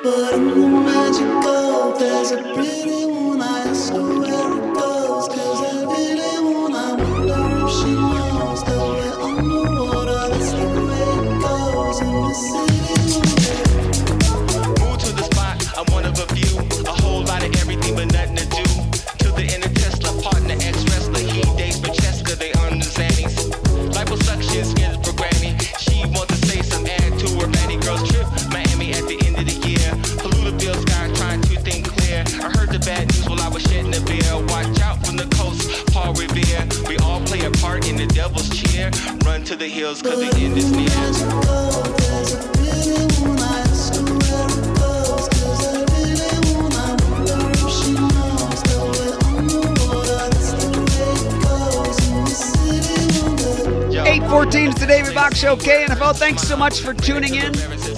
But in the magical, there's a pretty one. I ask her where it goes, 'cause every one I wonder if she knows that we're underwater. That's the way it goes in the city. Move to the spot, I'm one of a few. A whole lot of everything but nothing to do. To the inner Tesla, partner, ex-wrestler. He dates Francesca, they earn the Xannies. Liposuction, skin's programming. She wants to say some add to her Fanny Girls trip. Miami at the end of the year. Polluted sky, trying to think clear. I heard the bad news while I was shedding a beer. Watch out from the coast, Paul Revere. We all play a part in the devil's cheer. Run to the hills, 'cause the end is near. There's a pretty one. I ask her where it goes, 'cause every one I wonder if she knows that we're underwater. That's the way it goes in the city. 8:14 is the David Bach Show, KNFL. Thanks so much for tuning in.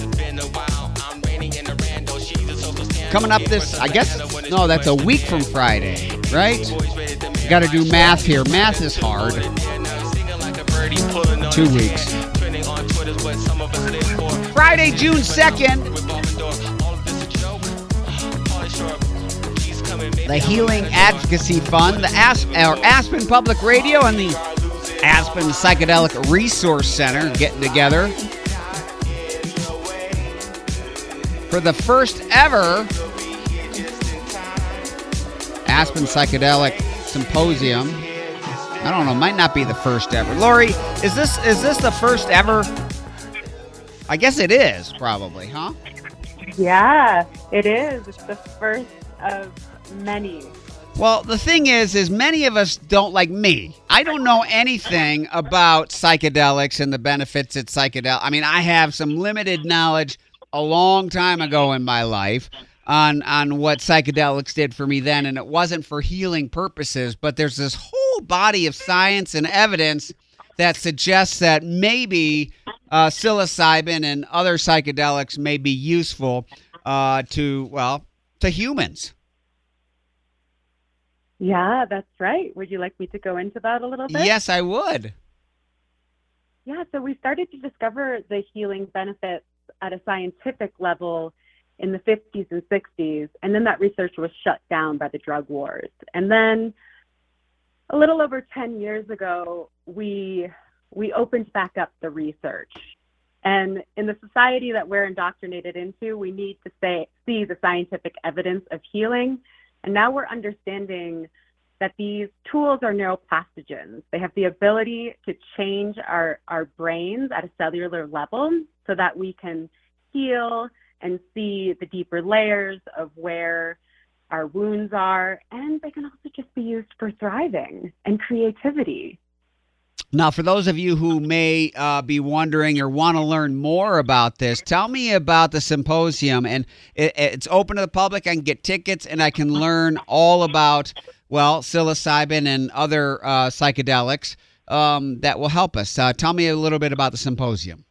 Coming up this, I guess, no, that's a week from Friday, right? You got to do math here. Math is hard. 2 weeks. Friday, June 2nd. The Healing Advocacy Fund, the Aspen Public Radio, and the Aspen Psychedelic Resource Center getting together for the first ever Aspen Psychedelic Symposium. I don't know, might not be the first ever. Lori, is this the first ever? I guess it is, probably, huh? Yeah, it is. It's the first of many. Well, the thing is many of us don't, like me. I don't know anything about psychedelics and the benefits of psychedelics. I mean, I have some limited knowledge a long time ago in my life on what psychedelics did for me then, and it wasn't for healing purposes, but there's this whole body of science and evidence that suggests that maybe psilocybin and other psychedelics may be useful to humans. Yeah, that's right. Would you like me to go into that a little bit? Yes, I would. Yeah, so we started to discover the healing benefits at a scientific level in the 50s and 60s, and then that research was shut down by the drug wars. And then a little over 10 years ago, we opened back up the research. And in the society that we're indoctrinated into, we need to see the scientific evidence of healing. And now we're understanding that these tools are neuroplastogens. They have the ability to change our brains at a cellular level so that we can heal and see the deeper layers of where our wounds are. And they can also just be used for thriving and creativity. Now, for those of you who may be wondering or want to learn more about this, tell me about the symposium. And it's open to the public. I can get tickets, and I can learn all about, psilocybin and other psychedelics that will help us. Tell me a little bit about the symposium.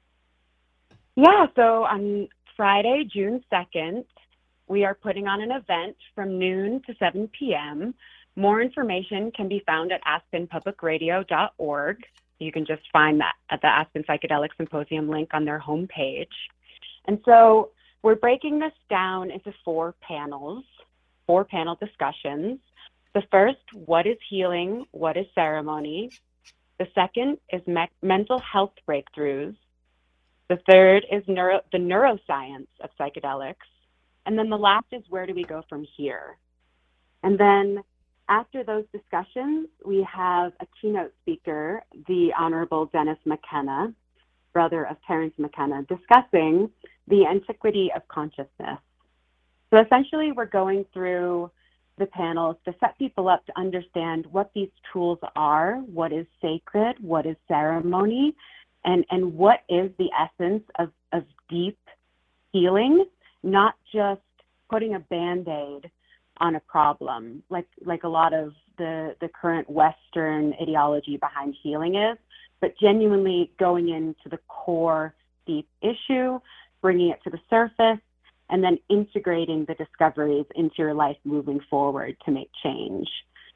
Yeah, so on Friday, June 2nd, we are putting on an event from noon to 7 p.m. More information can be found at aspenpublicradio.org. You can just find that at the Aspen Psychedelic Symposium link on their homepage. And so we're breaking this down into 4 panel discussions. The first, what is healing? What is ceremony? The second is mental health breakthroughs. The third is the neuroscience of psychedelics. And then the last is where do we go from here? And then after those discussions, we have a keynote speaker, the Honorable Dennis McKenna, brother of Terence McKenna, discussing the antiquity of consciousness. So essentially, we're going through the panels to set people up to understand what these tools are, what is sacred, what is ceremony, and what is the essence of deep healing, not just putting a Band-Aid on a problem, like a lot of the current Western ideology behind healing is, but genuinely going into the core deep issue, bringing it to the surface, and then integrating the discoveries into your life moving forward to make change.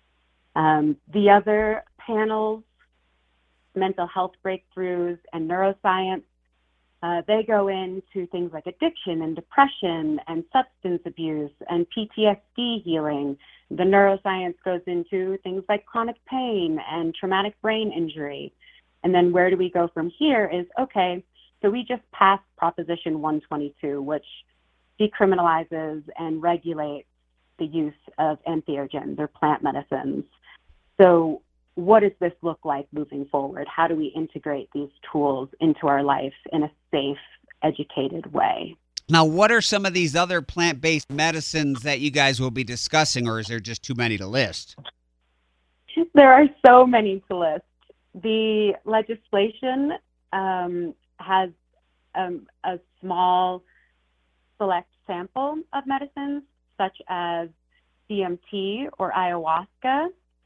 The other panels, mental health breakthroughs and neuroscience, They go into things like addiction and depression and substance abuse and PTSD healing. The neuroscience goes into things like chronic pain and traumatic brain injury. And then where do we go from here is, okay, so we just passed Proposition 122, which decriminalizes and regulates the use of entheogens or plant medicines. So what does this look like moving forward? How do we integrate these tools into our life in a safe, educated way? Now, what are some of these other plant-based medicines that you guys will be discussing, or is there just too many to list? There are so many to list. The legislation has a small select sample of medicines, such as DMT or ayahuasca,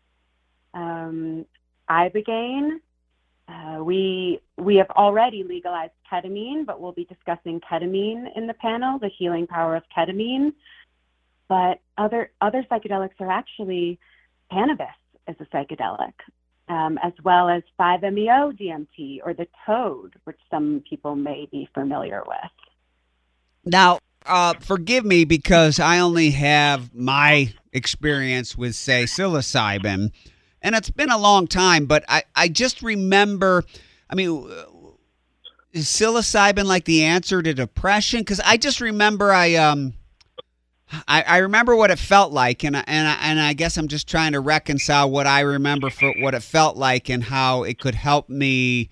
ibogaine. We have already legalized ketamine, but we'll be discussing ketamine in the panel, the healing power of ketamine. But other psychedelics are actually cannabis as a psychedelic, as well as 5-MeO-DMT or the toad, which some people may be familiar with. Now, forgive me because I only have my experience with, say, psilocybin, and it's been a long time, but I just remember, I mean, is psilocybin like the answer to depression? Because I just remember I remember what it felt like, and I guess I'm just trying to reconcile what I remember for what it felt like and how it could help me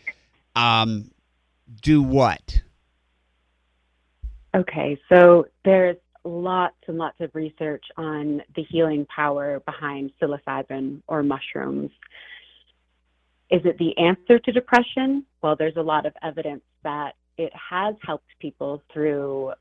do what? Okay, so there's lots and lots of research on the healing power behind psilocybin or mushrooms. Is it the answer to depression? Well, there's a lot of evidence that it has helped people through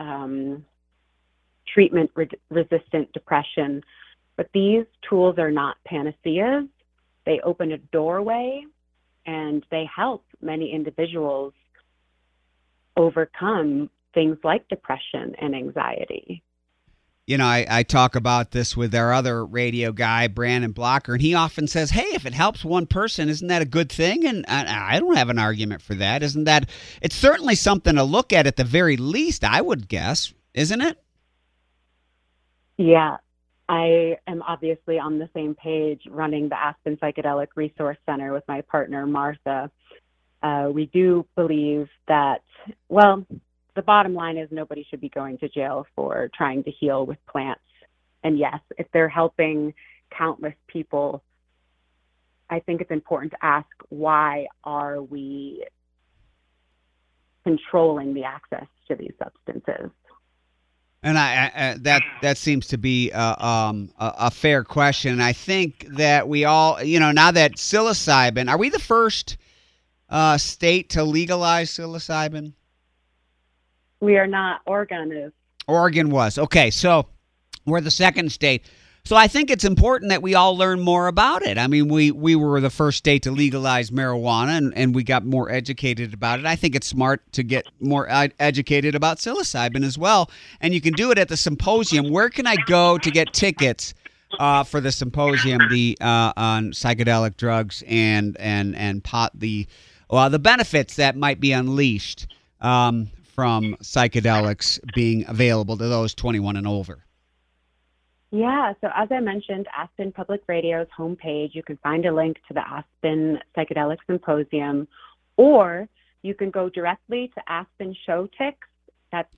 treatment-resistant depression. But these tools are not panaceas. They open a doorway, and they help many individuals overcome things like depression and anxiety. You know, I talk about this with our other radio guy, Brandon Blocker, and he often says, hey, if it helps one person, isn't that a good thing? And I don't have an argument for that. Isn't that, it's certainly something to look at the very least, I would guess, isn't it? Yeah, I am obviously on the same page running the Aspen Psychedelic Resource Center with my partner, Martha. We do believe that, well, the bottom line is nobody should be going to jail for trying to heal with plants. And yes, if they're helping countless people, I think it's important to ask, why are we controlling the access to these substances? And that seems to be a fair question. I think that we all, you know, now that psilocybin, are we the first state to legalize psilocybin? We are not. Oregon is. Oregon was. Okay, so we're the second state. So I think it's important that we all learn more about it. I mean, we were the first state to legalize marijuana, and we got more educated about it. I think it's smart to get more educated about psilocybin as well. And you can do it at the symposium. Where can I go to get tickets for the symposium on psychedelic drugs and the benefits that might be unleashed from psychedelics being available to those 21 and over? Yeah, so as I mentioned, Aspen Public Radio's homepage, you can find a link to the Aspen Psychedelic Symposium, or you can go directly to Aspen Show Tix. That's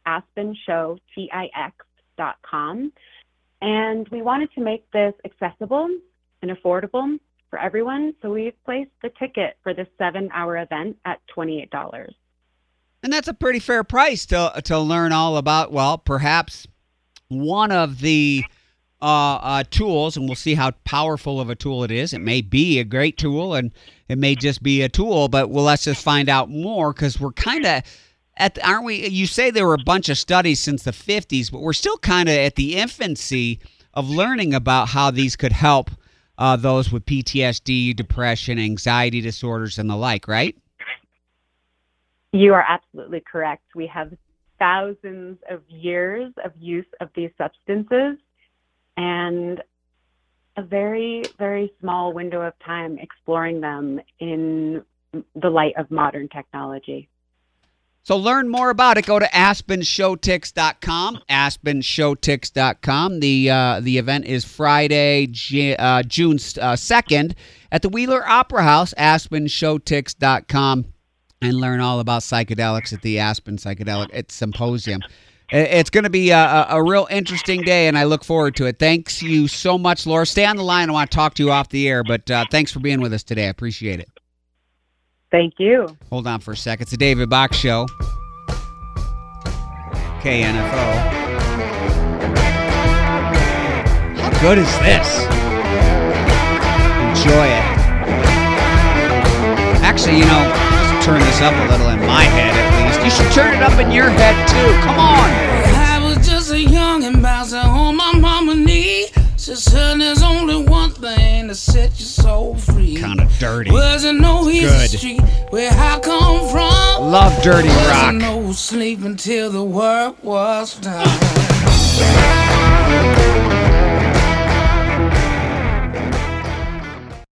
AspenShowTix.com. And we wanted to make this accessible and affordable for everyone, so we've placed the ticket for this 7-hour event at $28. And that's a pretty fair price to learn all about, well, perhaps one of the tools, and we'll see how powerful of a tool it is. It may be a great tool, and it may just be a tool, but let's just find out more, because we're kind of aren't we? You say there were a bunch of studies since the 50s, but we're still kind of at the infancy of learning about how these could help those with PTSD, depression, anxiety disorders, and the like, right? You are absolutely correct. We have thousands of years of use of these substances and a very, very small window of time exploring them in the light of modern technology. So learn more about it. Go to AspenShowTix.com. AspenShowTix.com. The event is Friday, June 2nd at the Wheeler Opera House. AspenShowTix.com, and learn all about psychedelics at the Aspen Psychedelic Symposium. It's going to be a real interesting day, and I look forward to it. Thanks you so much, Laura. Stay on the line. I want to talk to you off the air, but thanks for being with us today. I appreciate it. Thank you. Hold on for a sec. It's the David Bach Show. KNFO. How good is this? Enjoy it. Actually, just turn this up a little in my head at least. You should turn it up in your head too. Come on. I was just a young and bouncing on my mama knee. She said there's only one thing to set your soul free. Kind of dirty. Wasn't no easy Good. street where I come from. Love dirty rock. Wasn't no sleep until the work was done.